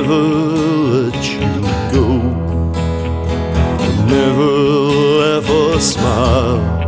never let you go. Never laugh or smile